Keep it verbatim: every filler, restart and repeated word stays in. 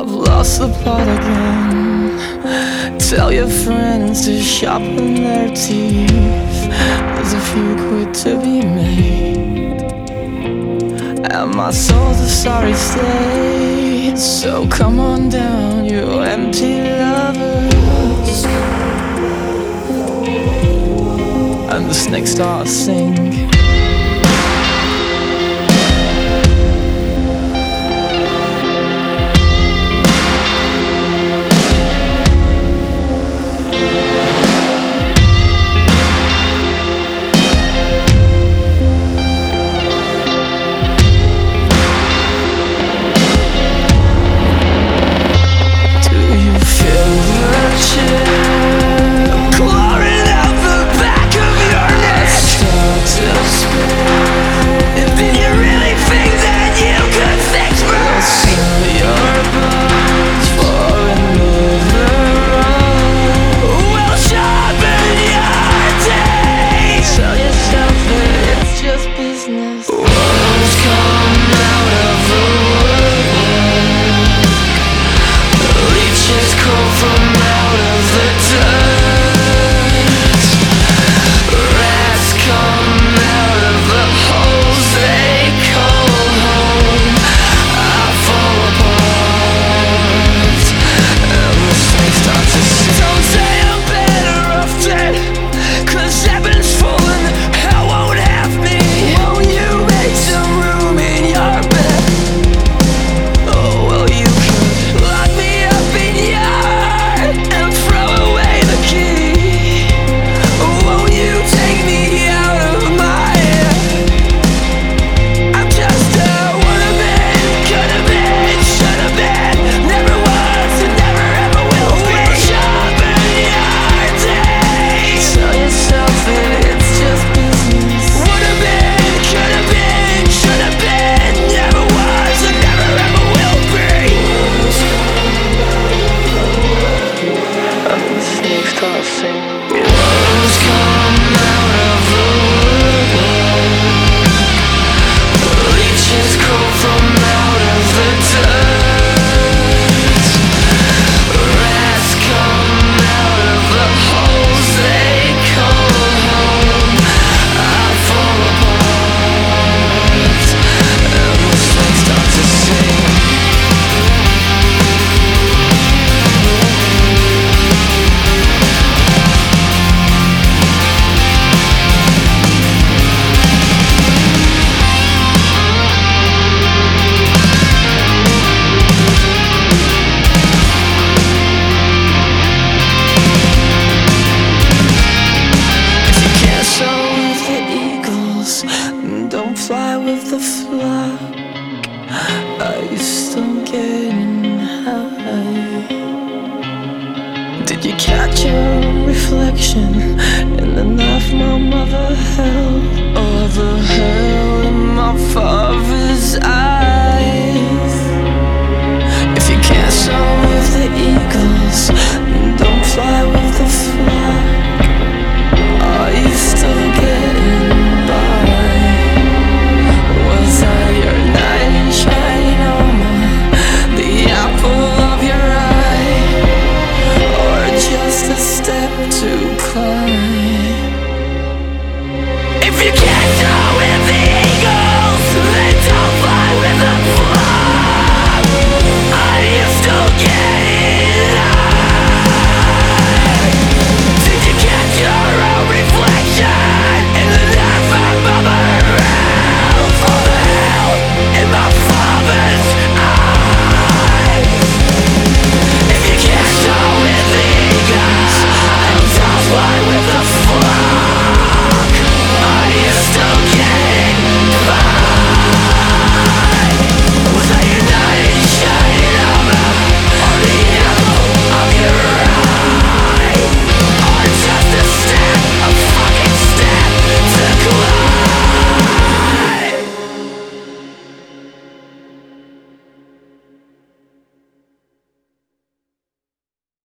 I've lost the plot again. Tell your friends to sharpen their teeth. There's a few quid to be made, and my soul's a sorry state. So come on down, you empty lovers. And the snakes start to sing. Don't fly with the flock. Are you still getting high? Did you catch your reflection in the knife my mother held, or the hell in my father's eye?